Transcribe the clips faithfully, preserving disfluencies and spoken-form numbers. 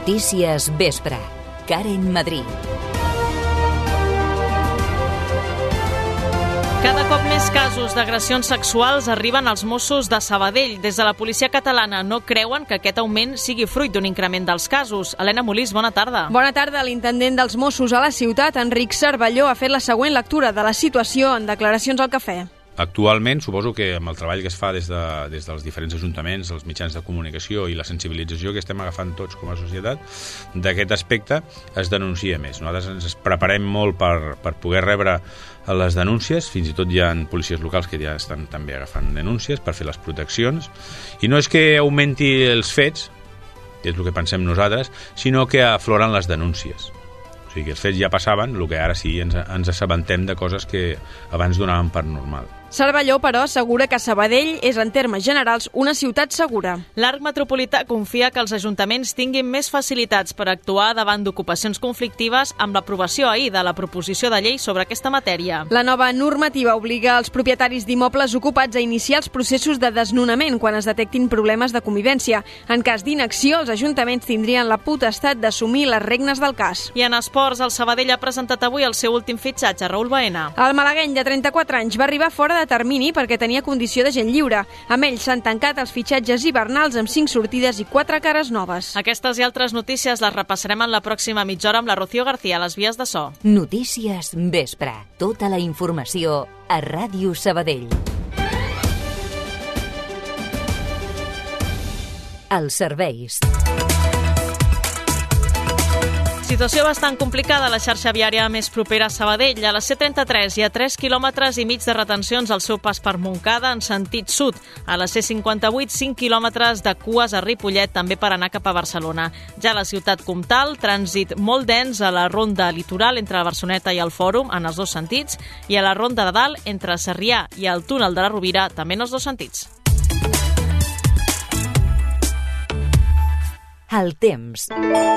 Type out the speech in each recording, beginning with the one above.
Notícies Vespre. Karen Madrid. Cada cop més casos d'agressions sexuals arriben als Mossos de Sabadell. Des de la policia catalana no creuen que aquest augment sigui fruit d'un increment dels casos. Helena Molís, bona tarda. Bona tarda. L'intendent dels Mossos a la ciutat, Enric Cervelló, ha fet la següent lectura de la situació en declaracions al Cafè. Actualment, suposo que amb el treball que es fa des, de, des dels diferents ajuntaments, els mitjans de comunicació i la sensibilització que estem agafant tots com a societat, d'aquest aspecte es denuncia més. Nosaltres ens preparem molt per, per poder rebre les denúncies, fins i tot hi ha policies locals que ja estan també agafant denúncies per fer les proteccions, i no és que augmenti els fets, que és el que pensem nosaltres, sinó que afloren les denúncies. O sigui que els fets ja passaven, el que ara sí ens, ens assabentem de coses que abans donaven per normal. Cervelló, però, assegura que Sabadell és, en termes generals, una ciutat segura. L'Arc Metropolità confia que els ajuntaments tinguin més facilitats per actuar davant d'ocupacions conflictives amb l'aprovació ahir de la proposició de llei sobre aquesta matèria. La nova normativa obliga els propietaris d'immobles ocupats a iniciar els processos de desnonament quan es detectin problemes de convivència. En cas d'inacció, els ajuntaments tindrien la potestat d'assumir les regnes del cas. I en esports, el Sabadell ha presentat avui el seu últim fitxatge, Raül Baena. El malagueny de trenta-quatre anys va arribar fora de termini perquè tenia condició de gent lliure. Amb ell s'han tancat els fitxatges hivernals amb cinc sortides i quatre cares noves. Aquestes i altres notícies les repassarem en la pròxima mitja hora amb la Rocío García a les vies de so. Notícies Vespre. Tota la informació a Ràdio Sabadell. Els serveis. Situació bastant complicada a la xarxa viària més propera a Sabadell. A la C trenta-tres hi ha tres quilòmetres i mig de retencions al seu pas per Montcada en sentit sud. A la C cinquanta-vuit, cinc quilòmetres de cues a Ripollet, també per anar cap a Barcelona. Ja a la ciutat comtal, trànsit molt dens a la ronda litoral entre la Barceloneta i el Fòrum, en els dos sentits, i a la ronda de dalt entre Sarrià i el túnel de la Rovira, també en els dos sentits. El temps.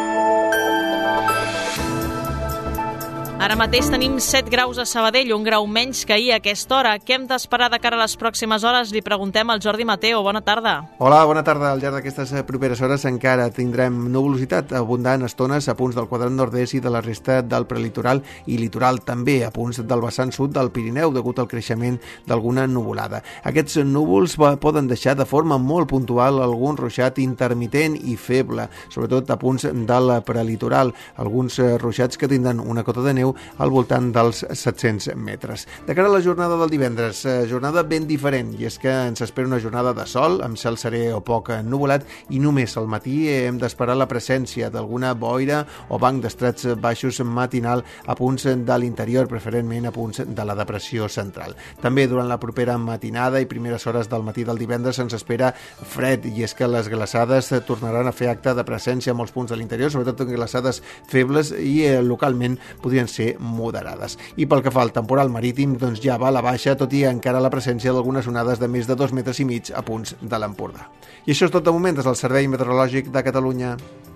Ara mateix tenim set graus a Sabadell, un grau menys que ahir a aquesta hora. Què hem d'esperar de cara a les pròximes hores? Li preguntem al Jordi Mateo. Bona tarda. Hola, bona tarda. Al llarg d'aquestes properes hores encara tindrem nuvolositat abundant estones a punts del quadrant nord-est i de la resta del prelitoral i litoral, també a punts del vessant sud del Pirineu, degut al creixement d'alguna nuvolada. Aquests núvols poden deixar de forma molt puntual algun ruixat intermitent i feble, sobretot a punts del prelitoral. Alguns ruixats que tindran una cota de neu al voltant dels set-cents metres. De cara a la jornada del divendres, jornada ben diferent, i és que ens espera una jornada de sol, amb cel serè o poc ennuvolat, i només al matí hem d'esperar la presència d'alguna boira o banc d'estrats baixos matinal a punts de l'interior, preferentment a punts de la depressió central. També durant la propera matinada i primeres hores del matí del divendres ens espera fred, i és que les glaçades tornaran a fer acte de presència a molts punts de l'interior, sobretot en glaçades febles i eh, localment podrien ser moderades. I pel que fa al temporal marítim, doncs ja va a la baixa, tot i encara la presència d'algunes onades de més de dos metres i mig a punts de l'Empordà. I això és tot de moment des del Servei Meteorològic de Catalunya.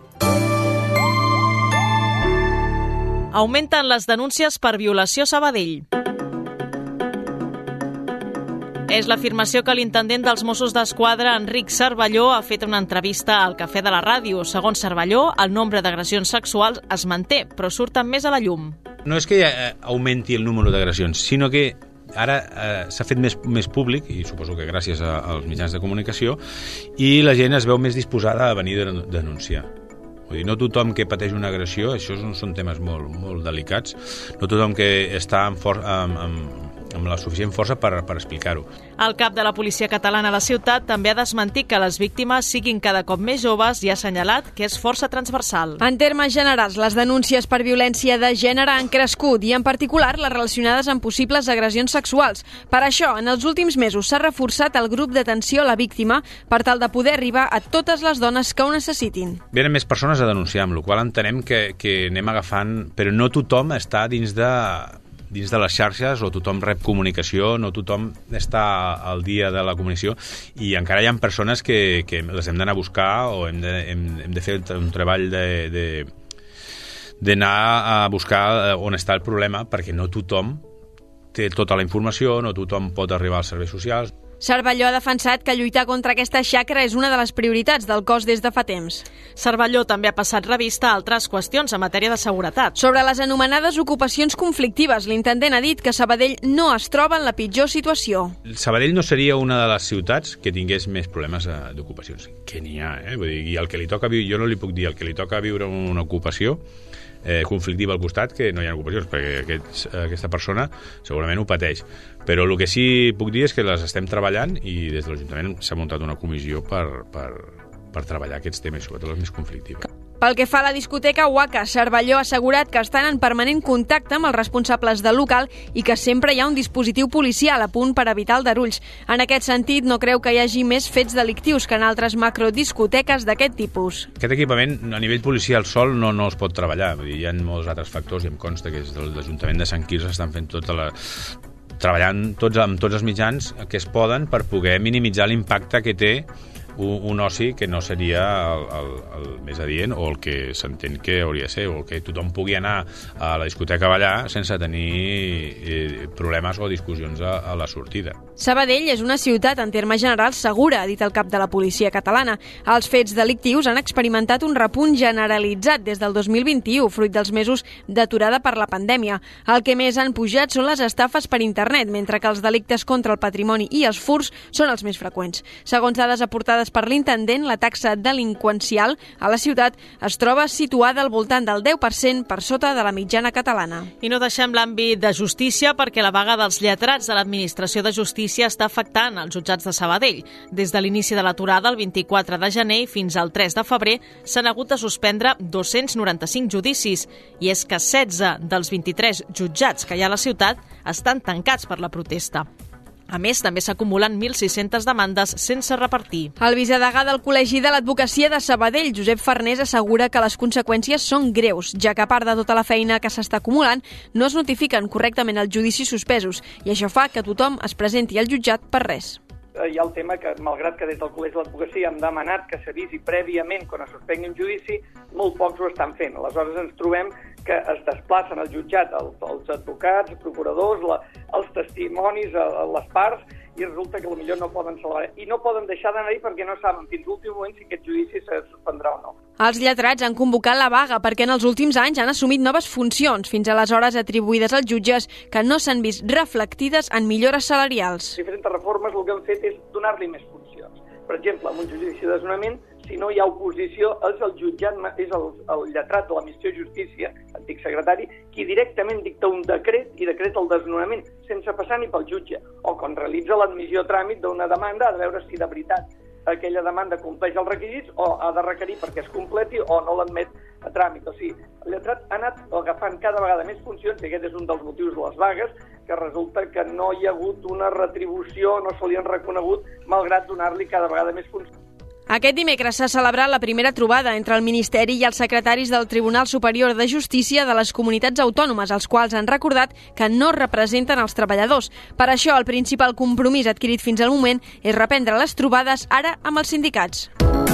Augmenten les denúncies per violació a Sabadell. És l'afirmació que l'intendent dels Mossos d'Esquadra, Enric Cervelló, ha fet una entrevista al Cafè de la Ràdio. Segons Cervelló, el nombre d'agressions sexuals es manté, però surten més a la llum. No és que eh, augmenti el número d'agressions, sinó que ara eh, s'ha fet més, més públic, i suposo que gràcies a, als mitjans de comunicació, i la gent es veu més disposada a venir a denunciar. Vull dir, no tothom que pateix una agressió, això són temes molt, molt delicats, no tothom que està amb, for, amb, amb, amb la suficient força per, per explicar-ho. El cap de la policia catalana a la ciutat també ha desmentit que les víctimes siguin cada cop més joves i ha assenyalat que és força transversal. En termes generals, les denúncies per violència de gènere han crescut i, en particular, les relacionades amb possibles agressions sexuals. Per això, en els últims mesos s'ha reforçat el grup d'atenció a la víctima per tal de poder arribar a totes les dones que ho necessitin. Venen més persones a denunciar, amb la qual entenem que, que anem agafant, però no tothom està dins de dins de les xarxes, o tothom rep comunicació, no tothom està al dia de la comunicació, i encara hi ha persones que, que les hem d'anar a buscar, o hem de, hem, hem de fer un treball de, de, d'anar a buscar on està el problema, perquè no tothom té tota la informació, no tothom pot arribar als serveis socials. Cervelló ha defensat que lluitar contra aquesta xacra és una de les prioritats del cos des de fa temps. Cervelló també ha passat revista a altres qüestions en matèria de seguretat. Sobre les anomenades ocupacions conflictives, l'intendent ha dit que Sabadell no es troba en la pitjor situació. Sabadell no seria una de les ciutats que tingués més problemes d'ocupacions. Que n'hi ha, eh? Vull dir, i el que li toca viure, jo no li puc dir el que li toca viure una ocupació eh, conflictiva al costat, que no hi ha ocupacions, perquè aquest, aquesta persona segurament ho pateix. Però el que sí puc dir és que les estem treballant i des de l'Ajuntament s'ha muntat una comissió per, per, per treballar aquests temes, sobretot els més conflictius. Pel que fa a la discoteca Waka, Cervelló ha assegurat que estan en permanent contacte amb els responsables del local i que sempre hi ha un dispositiu policial a punt per evitar aldarulls. En aquest sentit, no creu que hi hagi més fets delictius que en altres macrodiscoteques d'aquest tipus. Aquest equipament, a nivell policial sol, no, no es pot treballar. Vull dir, hi ha molts altres factors i em consta que des de l'Ajuntament de Sant Quirze estan fent tota la... treballant tots, amb tots els mitjans que es poden per poder minimitzar l'impacte que té un, un oci que no seria el, el, el més adient o el que s'entén que hauria de ser, o que tothom pugui anar a la discoteca a ballar sense tenir eh, problemes o discussions a, a la sortida. Sabadell és una ciutat en termes generals segura, ha dit el cap de la policia catalana. Els fets delictius han experimentat un repunt generalitzat des del dos mil vint-i-u, fruit dels mesos d'aturada per la pandèmia. El que més han pujat són les estafes per internet, mentre que els delictes contra el patrimoni i els furts són els més freqüents. Segons dades aportades per l'intendent, la taxa delinqüencial a la ciutat es troba situada al voltant del deu per cent per sota de la mitjana catalana. I no deixem l'àmbit de justícia perquè la vaga dels lletrats de l'Administració de Justícia està afectant els jutjats de Sabadell. Des de l'inici de l'aturada, el vint-i-quatre de gener fins al tres de febrer, s'han hagut de suspendre dos-cents noranta-cinc judicis i és que setze dels vint-i-tres jutjats que hi ha a la ciutat estan tancats per la protesta. A més, també s'acumulen mil sis-centes demandes sense repartir. El vicedegà del Col·legi de l'Advocacia de Sabadell, Josep Farnés, assegura que les conseqüències són greus, ja que a part de tota la feina que s'està acumulant, no es notifiquen correctament els judicis suspesos i això fa que tothom es presenti al jutjat per res. Hi ha el tema que, malgrat que des del Col·legi de l'Advocacia hem demanat que s'avisi prèviament quan es suspengui un judici, molt pocs ho estan fent. Aleshores ens trobem que es desplacen al jutjat els, els advocats, procuradors, la, els testimonis, a, a les parts, i resulta que potser no poden celebrar. I no poden deixar d'anar-hi perquè no saben fins l'últim moment si aquest judici se suspendrà o no. Els lletrats han convocat la vaga perquè en els últims anys han assumit noves funcions, fins aleshores atribuïdes als jutges, que no s'han vist reflectides en millores salarials. Diferents reformes el que han fet és donar-li més funcions. Per exemple, en un judici de desnonament, si no hi ha oposició, és el jutjat, és el, el lletrat de l'Administració de Justícia, antic secretari, qui directament dicta un decret i decreta el desnonament, sense passar ni pel jutge. O quan realitza l'admissió a tràmit d'una demanda, ha de veure si de veritat aquella demanda compleix els requisits o ha de requerir perquè es completi o no l'admet a tràmit. O sigui, el lletrat ha anat agafant cada vegada més funcions i aquest és un dels motius de les vagues, que resulta que no hi ha hagut una retribució, no se li han reconegut, malgrat donar-li cada vegada més funcions. Aquest dimecres s'ha celebrat la primera trobada entre el Ministeri i els secretaris del Tribunal Superior de Justícia de les comunitats autònomes, els quals han recordat que no representen els treballadors. Per això, el principal compromís adquirit fins al moment és reprendre les trobades ara amb els sindicats.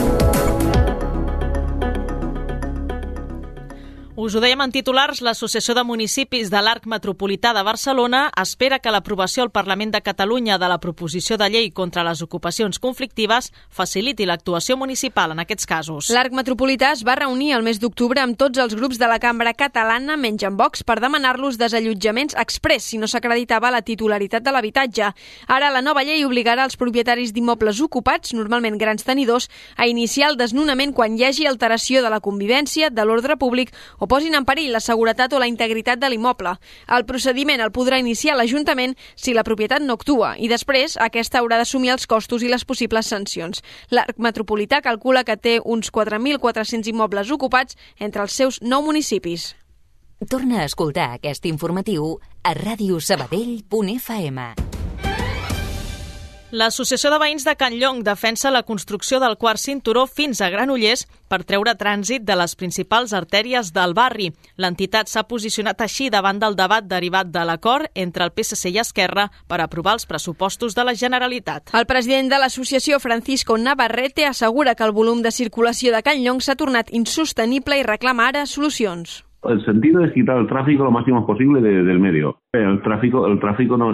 Us ho dèiem en titulars, l'Associació de Municipis de l'Arc Metropolità de Barcelona espera que l'aprovació al Parlament de Catalunya de la proposició de llei contra les ocupacions conflictives faciliti l'actuació municipal en aquests casos. L'Arc Metropolità es va reunir el mes d'octubre amb tots els grups de la cambra catalana, menys amb Vox, per demanar-los desallotjaments express si no s'acreditava la titularitat de l'habitatge. Ara la nova llei obligarà els propietaris d'immobles ocupats, normalment grans tenidors, a iniciar el desnonament quan hi hagi alteració de la convivència, de l'ordre públic o posin en perill la seguretat o la integritat de l'immoble. El procediment el podrà iniciar l'Ajuntament si la propietat no actua i després aquesta haurà d'assumir els costos i les possibles sancions. L'Arc Metropolità calcula que té uns quatre mil quatre-cents immobles ocupats entre els seus nou municipis. Torna a escoltar aquest informatiu a ràdio sabadell punt f m. L'Associació de Veïns de Can Llong defensa la construcció del quart cinturó fins a Granollers per treure trànsit de les principals artèries del barri. L'entitat s'ha posicionat així davant del debat derivat de l'acord entre el P S C i Esquerra per aprovar els pressupostos de la Generalitat. El president de l'associació, Francisco Navarrete, assegura que el volum de circulació de Can Llong s'ha tornat insostenible i reclama ara solucions. El sentido es quitar el tráfico lo máximo posible de, del medio. El tráfico, el tráfico nos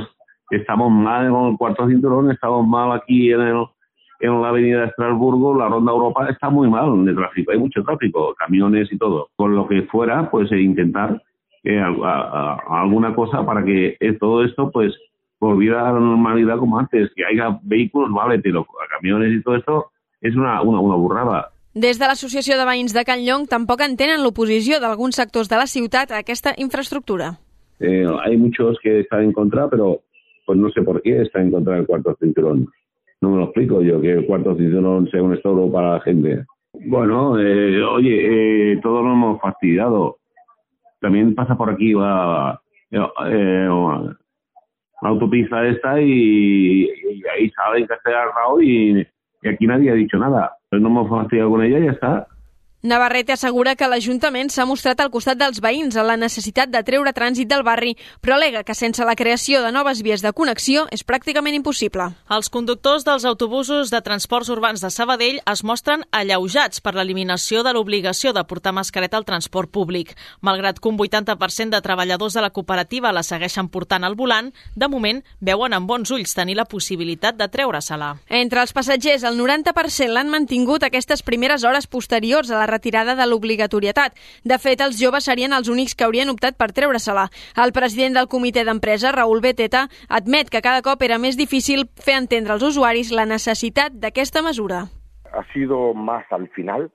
estamos mal en el cuarto cinturón, estamos mal aquí en el en la avenida de Estrasburgo, la Ronda Europa está muy mal de tráfico, hay mucho tráfico, camiones y todo. Con lo que fuera, pues eh, intentar eh, a, a, a alguna cosa para que eh, todo esto pues volviera a la normalidad como antes, que haya vehículos, vale, pero camiones y todo esto es una, una, una burrada. Des de l'Associació de Veïns de Can Llong tampoc entenen l'oposició d'alguns sectors de la ciutat a aquesta infraestructura. Eh, hay muchos que están en contra, pero pues no sé por qué está en contra del cuarto cinturón. No me lo explico yo, que el cuarto cinturón sea un estorbo para la gente. Bueno, eh, oye, eh, todos lo hemos fastidiado. También pasa por aquí la, eh, eh, la autopista esta y, y ahí saben que se ha agarrado y, y aquí nadie ha dicho nada. Pues no hemos fastidiado con ella y ya está. Navarrete assegura que l'Ajuntament s'ha mostrat al costat dels veïns en la necessitat de treure trànsit del barri, però al·lega que sense la creació de noves vies de connexió és pràcticament impossible. Els conductors dels autobusos de transports urbans de Sabadell es mostren alleujats per l'eliminació de l'obligació de portar mascareta al transport públic. Malgrat que un vuitanta per cent de treballadors de la cooperativa la segueixen portant al volant, de moment veuen amb bons ulls tenir la possibilitat de treure-se-la. Entre els passatgers, el noranta per cent l'han mantingut aquestes primeres hores posteriors a la retirada de l'obligatorietat. De fet, els joves serien els únics que haurien optat per treure-se-la. El president del comitè d'empresa, Raúl Beteta, admet que cada cop era més difícil fer entendre als usuaris la necessitat d'aquesta mesura. Ha sido más al final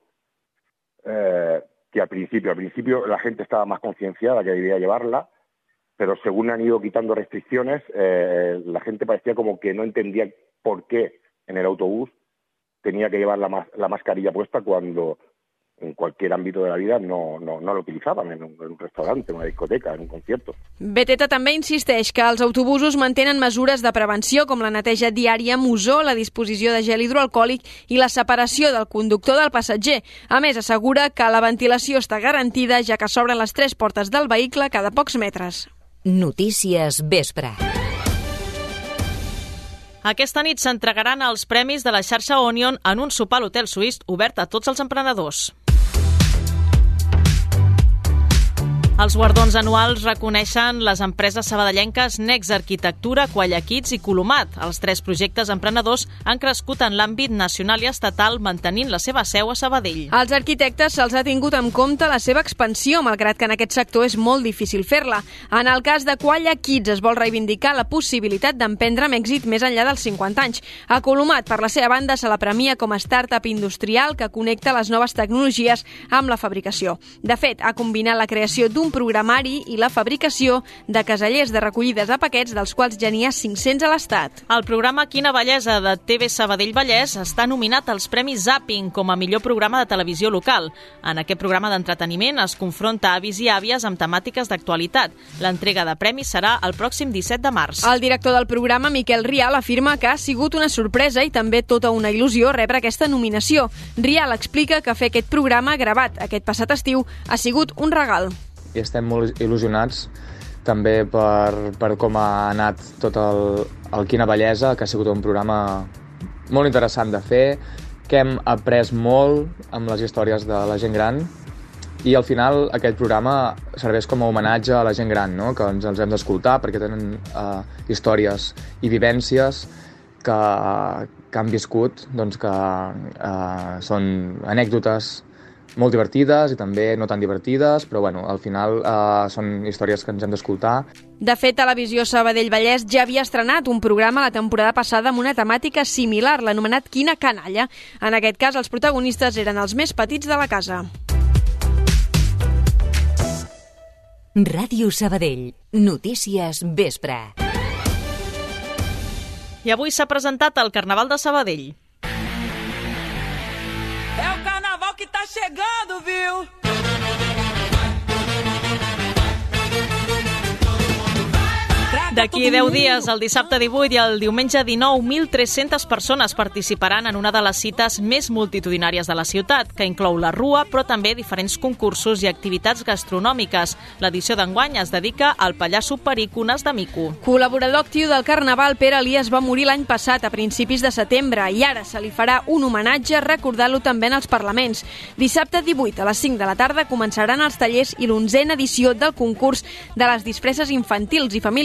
eh, que al principio. Al principio la gente estaba más concienciada que debía llevarla, pero según han ido quitando restricciones, eh, la gente parecía como que no entendía por qué en el autobús tenía que llevar la, mas la mascarilla puesta cuando en cualquier ámbito de la vida no, no, no lo utilizaban, en un, en un restaurante, en una discoteca, en un concierto. Beteta també insisteix que els autobusos mantenen mesures de prevenció com la neteja diària amb ozó, la disposició de gel hidroalcohòlic i la separació del conductor del passatger. A més, assegura que la ventilació està garantida, ja que s'obren les tres portes del vehicle cada pocs metres. Notícies Vespre. Aquesta nit s'entregaran els premis de la xarxa Onion en un sopar a l'Hotel Suís obert a tots els emprenedors. Els guardons anuals reconeixen les empreses sabadellenques Next Arquitectura, Qualla Kids i Colomat. Els tres projectes emprenedors han crescut en l'àmbit nacional i estatal, mantenint la seva seu a Sabadell. Als arquitectes se'ls ha tingut en compte la seva expansió, malgrat que en aquest sector és molt difícil fer-la. En el cas de Qualla Kids es vol reivindicar la possibilitat d'emprendre amb èxit més enllà dels cinquanta anys. A Colomat, per la seva banda, se la premia com a startup industrial que connecta les noves tecnologies amb la fabricació. De fet, ha combinat la creació d'un programari i la fabricació de casellers de recollides de paquets, dels quals ja n'hi ha cinc-cents a l'Estat. El programa Quina Bellesa de T V Sabadell Vallès està nominat als Premis Zapping com a millor programa de televisió local. En aquest programa d'entreteniment es confronta avis i àvies amb temàtiques d'actualitat. L'entrega de premis serà el pròxim disset de març. El director del programa, Miquel Rial, afirma que ha sigut una sorpresa i també tota una il·lusió rebre aquesta nominació. Rial explica que fer aquest programa gravat aquest passat estiu ha sigut un regal. I estem molt il·lusionats també per, per com ha anat tot el, el Quina Bellesa, que ha sigut un programa molt interessant de fer, que hem après molt amb les històries de la gent gran i al final aquest programa serveix com a homenatge a la gent gran, no? Que ens els hem d'escoltar perquè tenen uh, històries i vivències que, que han viscut, doncs que uh, són anècdotes molt divertides i també no tan divertides, però bueno, al final eh, són històries que ens hem d'escoltar. De fet, Televisió Sabadell Vallès ja havia estrenat un programa la temporada passada amb una temàtica similar, l'anomenat Quina Canalla. En aquest cas, els protagonistes eren els més petits de la casa. Ràdio Sabadell. Notícies Vespre. I avui s'ha presentat el Carnaval de Sabadell. É o carnaval que tá chegando, viu? D'aquí deu dies, el dissabte divuit i el diumenge dinou, mil tres-centes persones participaran en una de les cites més multitudinàries de la ciutat, que inclou la Rua, però també diferents concursos i activitats gastronòmiques. L'edició d'enguany es dedica al pallasso Pericones de Mico. Col·laborador actiu del Carnaval, Pere Elias va morir l'any passat, a principis de setembre, i ara se li farà un homenatge recordant-lo també en els parlaments. Dissabte divuit, a les cinc de la tarda, començaran els tallers i l'onzena edició del concurs de les disfresses infantils i familiars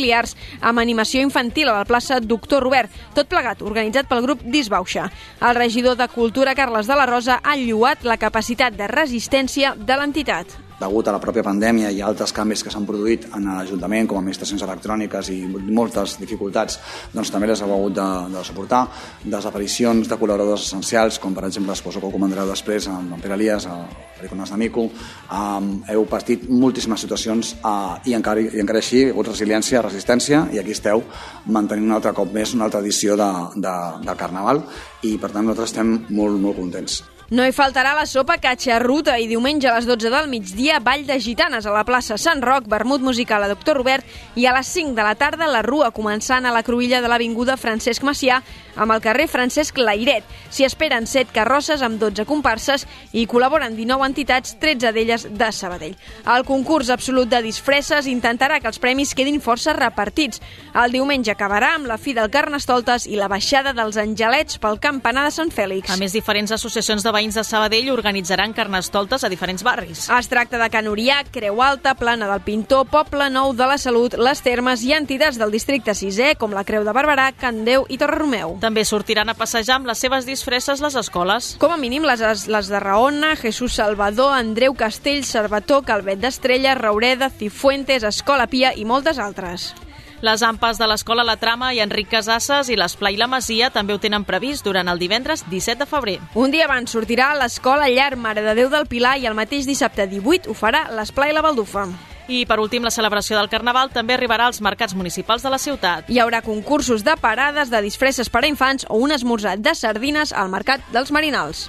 amb animació infantil a la plaça Doctor Robert, tot plegat organitzat pel grup Disbauxa. El regidor de Cultura, Carles de la Rosa, ha lloat la capacitat de resistència de l'entitat. Degut a la pròpia pandèmia i altres canvis que s'han produït en l'Ajuntament, com administracions electròniques i moltes dificultats, doncs també les heu hagut de, de suportar. Desaparicions de col·laboradors essencials, com per exemple, suposo que ho comentareu després, amb Pere Elias, a Pericones de Mico. Um, heu patit moltíssimes situacions uh, i, encara, i encara així hi ha hagut resiliència, resistència, i aquí esteu mantenint un altre cop més una altra edició de, de, del Carnaval, i per tant nosaltres estem molt, molt contents. No hi faltarà la sopa catxarruta i diumenge a les dotze del migdia ball de gitanes a la plaça Sant Roc, vermut musical a Doctor Robert i a les cinc de la tarda la rua començant a la cruïlla de l'avinguda Francesc Macià amb el carrer Francesc Lairet. S'hi esperen set carrosses amb dotze comparses i col·laboren dinou entitats, tretze d'elles de Sabadell. El concurs absolut de disfresses intentarà que els premis quedin força repartits. El diumenge acabarà amb la fi del Carnestoltes i la baixada dels angelets pel campanar de Sant Fèlix. A més, diferents associacions de veïns de Sabadell organitzaran carnestoltes a diferents barris. Es tracta de Can Uriac, Creu Alta, Plana del Pintor, Poble Nou de la Salut, Les Termes i entitats del districte sisè com la Creu de Barberà, Can Déu i Torre Romeu. També sortiran a passejar amb les seves disfresses les escoles. Com a mínim les, les de Raona, Jesús Salvador, Andreu Castell, Cervató, Calvet d'Estrella, Raureda, Cifuentes, Escola Pia i moltes altres. Les AMPAs de l'Escola La Trama i Enric Casasses i l'Esplai La Masia també ho tenen previst durant el divendres disset de febrer. Un dia abans sortirà l'Escola Llar Mare de Déu del Pilar i el mateix dissabte divuit ho farà l'Esplai La Baldufa. I, per últim, la celebració del Carnaval també arribarà als mercats municipals de la ciutat. Hi haurà concursos de parades, de disfresses per a infants o un esmorzar de sardines al Mercat dels Marinals.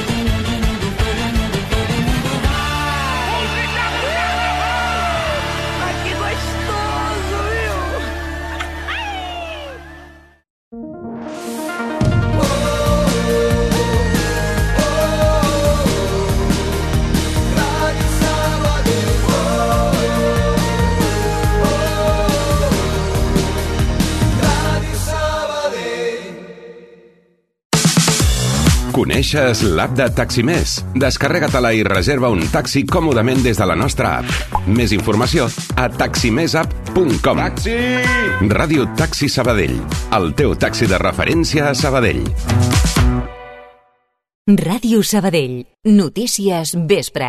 Coneixes l'app de Taximés? Descarrega-te-la i reserva un taxi còmodament des de la nostra app. Més informació a taximesapp punt com. Taxi! Ràdio Taxi Sabadell, el teu taxi de referència a Sabadell. Ràdio Sabadell. Notícies vespre.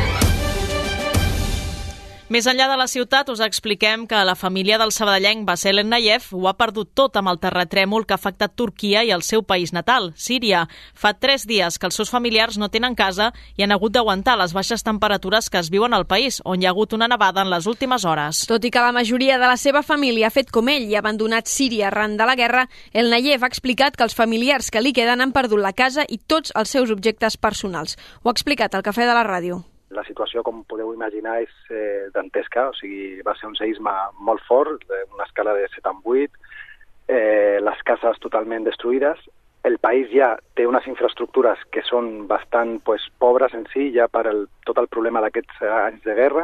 Més enllà de la ciutat, us expliquem que la família del sabadellenc Bassel Ennayev ho ha perdut tot amb el terratrèmol que ha afectat Turquia i el seu país natal, Síria. Fa tres dies que els seus familiars no tenen casa i han hagut d'aguantar les baixes temperatures que es viuen al país, on hi ha hagut una nevada en les últimes hores. Tot i que la majoria de la seva família ha fet com ell i ha abandonat Síria arran de la guerra, Ennayev ha explicat que els familiars que li queden han perdut la casa i tots els seus objectes personals. Ho ha explicat al Cafè de la Ràdio. La situació, com podeu imaginar, és eh, dantesca, o sigui, va ser un seisme molt fort, una escala de set coma vuit, eh, les cases totalment destruïdes. El país ja té unes infraestructures que són bastant pues, pobres en si, ja per el, tot el problema d'aquests anys de guerra,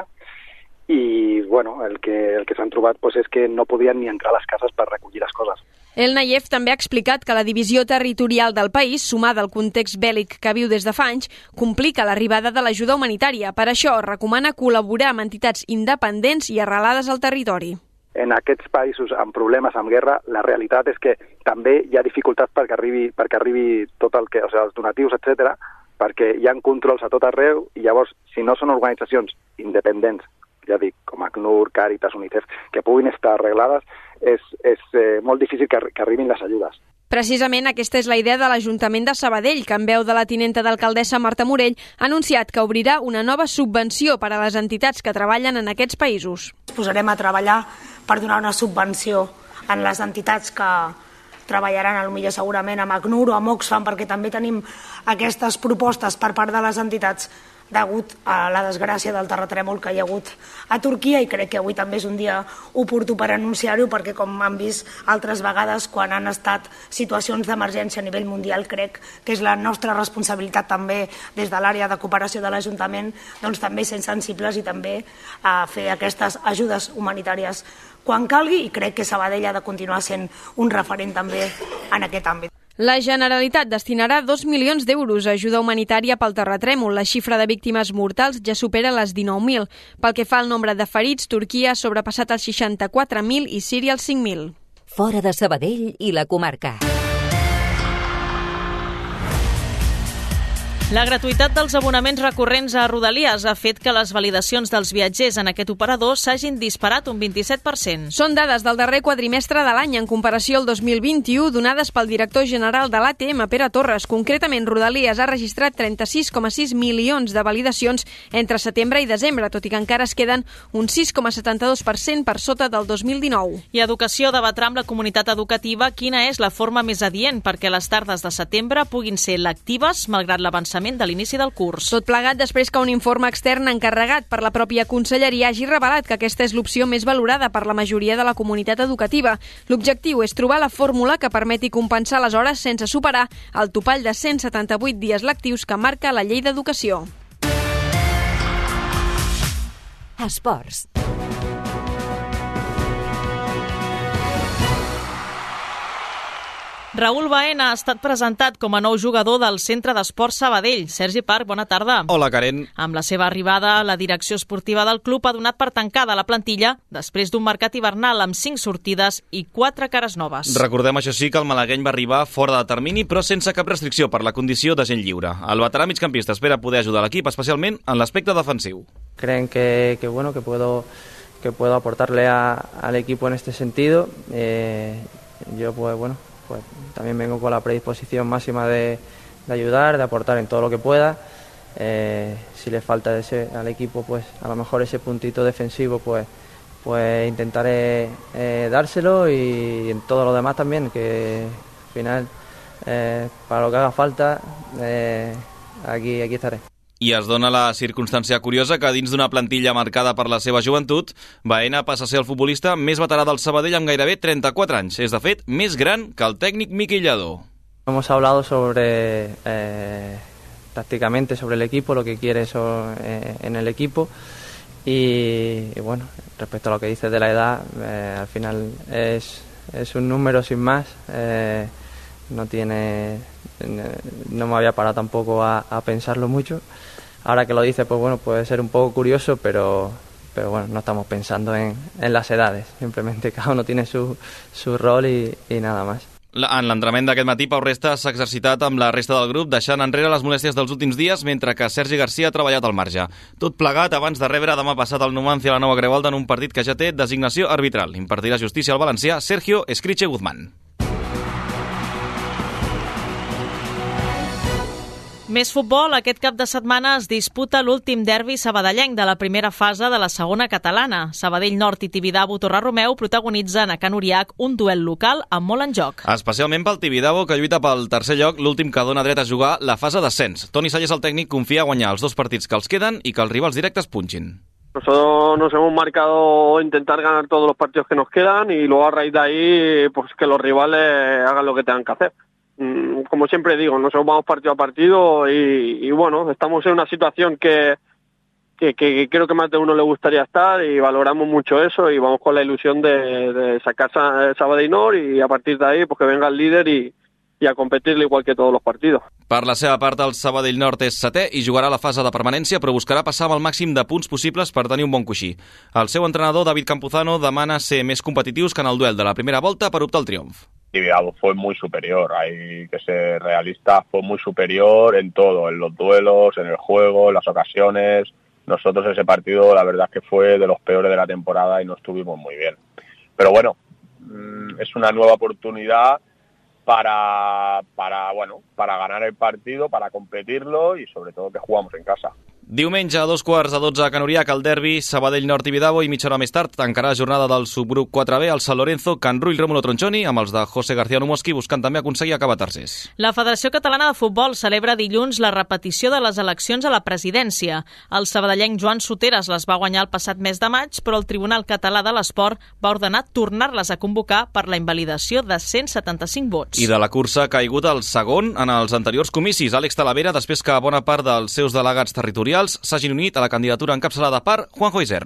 i bueno, el que, el que s'han trobat pues, és que no podien ni entrar a les cases per recollir les coses. Ennayev també ha explicat que la divisió territorial del país, sumada al context bèl·lic que viu des de fa anys, complica l'arribada de l'ajuda humanitària. Per això recomana col·laborar amb entitats independents i arrelades al territori. En aquests països amb problemes, amb guerra, la realitat és que també hi ha dificultats perquè arribi, perquè arribi tot el que, o sigui, els donatius, etcètera, perquè hi ha controls a tot arreu i llavors, si no són organitzacions independents, ja dic, com ACNUR, Càritas, UNICEF, que puguin estar arreglades, és, és eh, molt difícil que, que arribin les ajudes. Precisament aquesta és la idea de l'Ajuntament de Sabadell, que en veu de la tinenta d'alcaldessa Marta Morell ha anunciat que obrirà una nova subvenció per a les entitats que treballen en aquests països. Ens posarem a treballar per donar una subvenció en les entitats que treballaran potser segurament amb ACNUR o amb Oxfam, perquè també tenim aquestes propostes per part de les entitats degut a la desgràcia del terratrèmol que hi ha hagut a Turquia, i crec que avui també és un dia oportú per anunciar-ho, perquè com han vist altres vegades quan han estat situacions d'emergència a nivell mundial, crec que és la nostra responsabilitat també des de l'àrea de cooperació de l'Ajuntament, doncs també ser sensibles i també a fer aquestes ajudes humanitàries quan calgui, i crec que Sabadell ha de continuar sent un referent també en aquest àmbit. La Generalitat destinarà dos milions d'euros a ajuda humanitària pel terratrèmol. La xifra de víctimes mortals ja supera les dinou mil. Pel que fa al nombre de ferits, Turquia ha sobrepassat els seixanta-quatre mil i Síria els cinc mil. Fora de Sabadell i la comarca. La gratuïtat dels abonaments recurrents a Rodalies ha fet que les validacions dels viatgers en aquest operador s'hagin disparat un vint-i-set per cent. Són dades del darrer quadrimestre de l'any en comparació al dos mil vint-i-u, donades pel director general de l'A T M, Pere Torres. Concretament, Rodalies ha registrat trenta-sis coma sis milions de validacions entre setembre i desembre, tot i que encara es queden un sis coma setanta-dos per cent per sota del dos mil dinou. I Educació debatrà amb la comunitat educativa quina és la forma més adient perquè les tardes de setembre puguin ser lectives, malgrat l'avançament de l'inici del curs. Tot plegat després que un informe extern encarregat per la pròpia conselleria hagi revelat que aquesta és l'opció més valorada per la majoria de la comunitat educativa. L'objectiu és trobar la fórmula que permeti compensar les hores sense superar el topall de cent setanta-vuit dies lectius que marca la Llei d'Educació. Esports. Raül Baena ha estat presentat com a nou jugador del Centre d'Esports Sabadell. Sergi Parc, bona tarda. Hola, Karen. Amb la seva arribada, la direcció esportiva del club ha donat per tancada la plantilla després d'un mercat hivernal amb cinc sortides i quatre cares noves. Recordem, això sí, que el malagueny va arribar fora de termini, però sense cap restricció per la condició de gent lliure. El veterà migcampista espera poder ajudar l'equip, especialment en l'aspecte defensiu. Creen que, que, bueno, que puedo, que puedo aportarle a, al equipo en este sentido. Eh, yo, pues, bueno, pues también vengo con la predisposición máxima de, de ayudar, de aportar en todo lo que pueda. Eh, si le falta ese, al equipo, pues a lo mejor ese puntito defensivo, pues, pues intentaré eh, dárselo, y en todo lo demás también, que al final, eh, para lo que haga falta, eh, aquí, aquí estaré. I es dona la circumstància curiosa que dins d'una plantilla marcada per la seva joventut, Baena passa a ser el futbolista més veterà del Sabadell amb gairebé trenta-quatre anys. És, de fet, més gran que el tècnic Miqui Lladó. Hemos hablado sobre, eh, prácticamente sobre el equipo, lo que quiere eso, eh, en el equipo, y, y bueno, respecto a lo que dices de la edad, eh, al final es, es un número sin más. Eh, no tiene, no me había parado tampoco a, a pensarlo mucho. Ahora que lo dice, pues bueno, puede ser un poco curioso, pero, pero bueno, no estamos pensando en, en las edades. Simplemente cada uno tiene su, su rol y, y nada más. En l'entrenament d'aquest matí, Pau Resta s'ha exercitat amb la resta del grup, deixant enrere les molèsties dels últims dies, mentre que Sergi Garcia ha treballat al marge. Tot plegat abans de rebre demà passat el Numancia a la Nova Creualda en un partit que ja té designació arbitral. Impartirà justícia al valencià Sergio Escriche Guzmán. Més futbol. Aquest cap de setmana es disputa l'últim derbi sabadellenc de la primera fase de la segona catalana. Sabadell Nord i Tibidabo Torre-Romeu protagonitzen a Can Uriac un duel local amb molt en joc. Especialment pel Tibidabo, que lluita pel tercer lloc, l'últim que dona dret a jugar la fase d'ascens. Toni Salles, el tècnic, confia a guanyar els dos partits que els queden i que els rivals directes punxin. Nosotros nos hemos marcado intentar ganar todos los partidos que nos quedan y luego a raíz de ahí pues que los rivales hagan lo que tengan que hacer. Como siempre digo, nosotros vamos partido a partido y, y bueno, estamos en una situación que, que, que creo que más de uno le gustaría estar y valoramos mucho eso y vamos con la ilusión de, de sacar Sabadell Nord y a partir de ahí pues que venga el líder y, i a competir-li igual que tots els partits. Per la seva part, el Sabadell Nord és setè i jugarà la fase de permanència, però buscarà passar amb el màxim de punts possibles per tenir un bon coixí. El seu entrenador, David Campuzano, demana ser més competitius que en el duel de la primera volta per optar al triomf. Tibidabo fue muy superior, hay que ser realistas, fue muy superior en todo, en los duelos, en el juego, en las ocasiones. Nosotros ese partido, la verdad es que fue de los peores de la temporada y no estuvimos muy bien. Pero bueno, es una nueva oportunidad para, para, bueno, para ganar el partido, para competirlo y sobre todo que jugamos en casa. Diumenge a dos quarts de dotze a Can Uriac, el derbi Sabadell Nord Tibidabo, i mitja hora més tard tancarà la jornada del subgrup quatre B al Sant Lorenzo, Can Rull Rómulo Tronchoni, amb els de José García Numoski buscant també aconseguir acabar tercers. La Federació Catalana de Futbol celebra dilluns la repetició de les eleccions a la presidència. El sabadellenc Joan Soteres les va guanyar el passat mes de maig, però el Tribunal Català de l'Esport va ordenar tornar-les a convocar per la invalidació de cent setanta-cinc vots. I de la cursa ha caigut el segon en els anteriors comicis, Àlex Talavera, després que bona part dels seus delegats territorials s'hagin unit a la candidatura encapçalada per Juanjo Isern.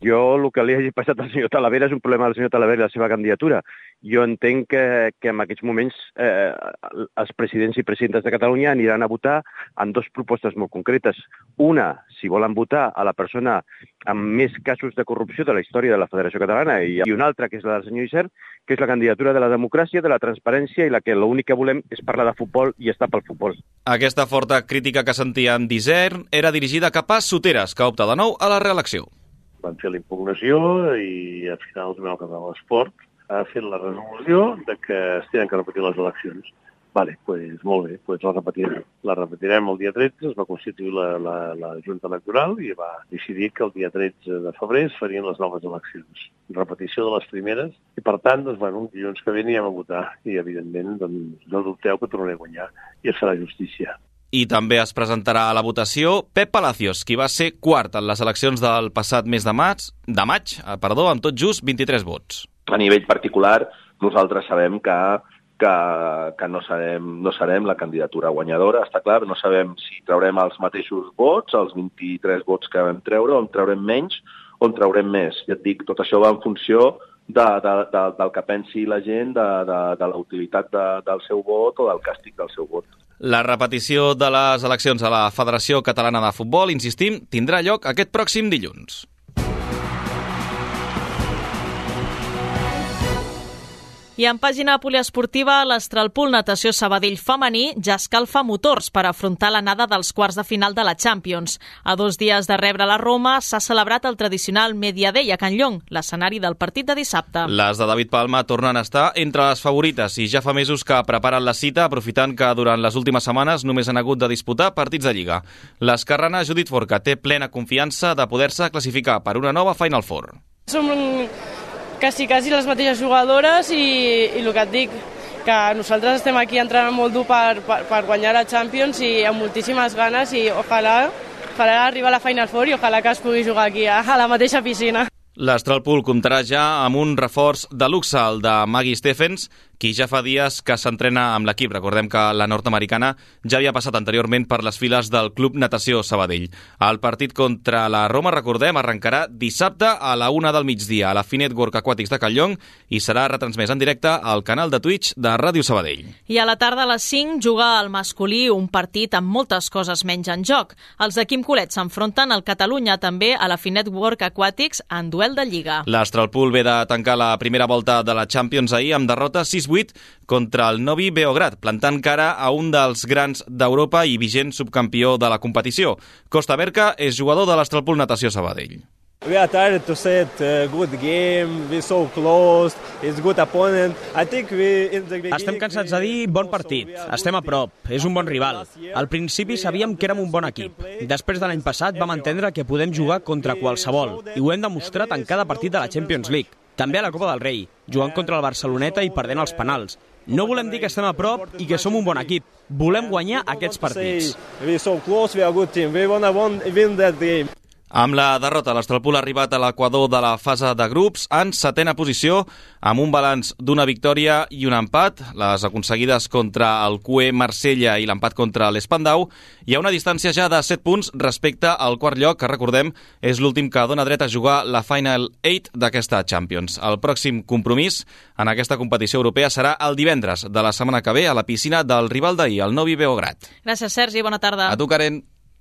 Jo, el que li hagi passat al senyor Talavera és un problema del senyor Talavera i la seva candidatura. Jo entenc que, que en aquests moments eh, els presidents i presidentes de Catalunya aniran a votar en dues propostes molt concretes. Una, si volen votar a la persona amb més casos de corrupció de la història de la Federació Catalana, i una altra, que és la del senyor Isern, que és la candidatura de la democràcia, de la transparència, i la que l'únic que volem és parlar de futbol i estar pel futbol. Aquesta forta crítica que sentien d'Isern era dirigida cap a Soteras, que opta de nou a la reelecció. Van fer la impugnació i al final el Tribunal Català de l'Esport ha fet la resolució de que es tenen que repetir les eleccions. Vale, pues molt bé, pues la repetirem. La repetirem el dia tretze, es va constituir la, la, la Junta Electoral i va decidir que el dia tretze de febrer es farien les noves eleccions. Repetició de les primeres i, per tant, doncs, bueno, dilluns que ve anirem a votar i, evidentment, doncs, no dubteu que tornaré a guanyar i es farà justícia. I també es presentarà a la votació Pep Palacios, qui va ser quart en les eleccions del passat mes de maig, de maig, perdó, amb tot just vint-i-tres vots. A nivell particular, nosaltres sabem que, que, que no, serem, no serem la candidatura guanyadora, està clar, no sabem si traurem els mateixos vots, els vint-i-tres vots que vam treure, o en traurem menys, o en traurem més. Ja et dic, tot això va en funció de, de, de, del que pensi la gent, de, de, de la utilitat de, del seu vot o del càstig del seu vot. La repetició de les eleccions a la Federació Catalana de Futbol, insistim, tindrà lloc aquest pròxim dilluns. I en pàgina poliesportiva, l'Astralpool Natació Sabadell femení ja escalfa motors per afrontar l'anada dels quarts de final de la Champions. A dos dies de rebre la Roma s'ha celebrat el tradicional Media Day a Can Llong, l'escenari del partit de dissabte. Les de David Palma tornen a estar entre les favorites i ja fa mesos que preparen la cita, aprofitant que durant les últimes setmanes només han hagut de disputar partits de Lliga. L'esquerrana Judit Forca té plena confiança de poder-se classificar per una nova Final Four. Som quasi, quasi les mateixes jugadores i, i el que et dic, que nosaltres estem aquí entrenant molt dur per, per, per guanyar la Champions i amb moltíssimes ganes i ojalà, ojalà arribar a la Final Four i ojalà que es pugui jugar aquí a, a la mateixa piscina. L'Astralpool comptarà ja amb un reforç de luxe, el de Maggie Stephens, qui ja fa dies que s'entrena amb l'equip. Recordem que la nord-americana ja havia passat anteriorment per les files del Club Natació Sabadell. El partit contra la Roma, recordem, arrencarà dissabte a la una del migdia a la Finet Work Aquàtics de Can Llong i serà retransmès en directe al canal de Twitch de Ràdio Sabadell. I a la tarda a les cinc juga el masculí un partit amb moltes coses menys en joc. Els de Quim Colet s'enfronten al Catalunya també a la Finet Work Aquàtics en duel de Lliga. L'Astralpool ve de tancar la primera volta de la Champions ahir amb derrota sis vuit contra el Novi Beograd, plantant cara a un dels grans d'Europa i vigent subcampió de la competició. Costa Berca és jugador de l'Astralpool Natació Sabadell. We are tired to say it, uh, good game, we so close, it's good opponent. I think we in the beginning... Estem cansats de dir bon partit, estem a prop, és un bon rival. Al principi sabíem que érem un bon equip. Després de l'any passat vam entendre que podem jugar contra qualsevol i ho hem demostrat en cada partit de la Champions League. També a la Copa del Rei, jugant contra el Barceloneta i perdent els penals. No volem dir que estem a prop i que som un bon equip. Volem guanyar aquests partits. We so close, we are a good team. We want to win that game. Amb la derrota, l'Astralpool ha arribat a l'equador de la fase de grups en setena posició, amb un balanç d'una victòria i un empat, les aconseguides contra el Q E Marsella i l'empat contra l'Espandau. Hi ha una distància ja de set punts respecte al quart lloc, que recordem és l'últim que dona dret a jugar la Final vuit d'aquesta Champions. El pròxim compromís en aquesta competició europea serà el divendres de la setmana que ve a la piscina del rival d'ahir, el Novi Beograd. Gràcies, Sergi, bona tarda. A tu, Karen.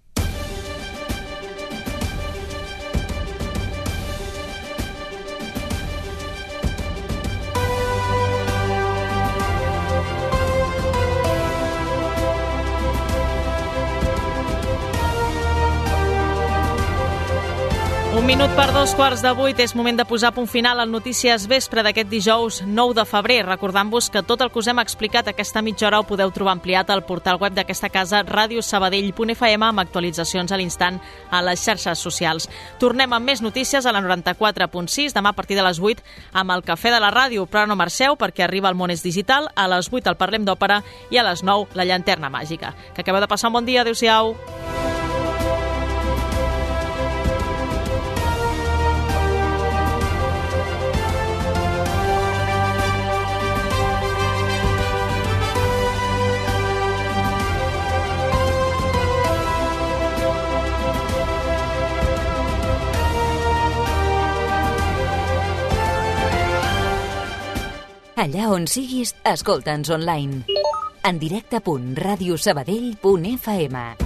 Un minut per dos quarts de vuit, és moment de posar punt final al Notícies Vespre d'aquest dijous nou de febrer, recordant-vos que tot el que us hem explicat aquesta mitja hora ho podeu trobar ampliat al portal web d'aquesta casa, radiosabadell punt f m, amb actualitzacions a l'instant a les xarxes socials. Tornem amb més notícies a la noranta-quatre punt sis, demà a partir de les vuit amb el Cafè de la Ràdio, però no marxeu perquè arriba el Món és Digital, a les vuit el Parlem d'Òpera i a les nou la Llanterna Màgica. Que acabeu de passar un bon dia, adéu-siau. Allà on siguis, escolta'ns online. En directe punt radiosabadell punt f m.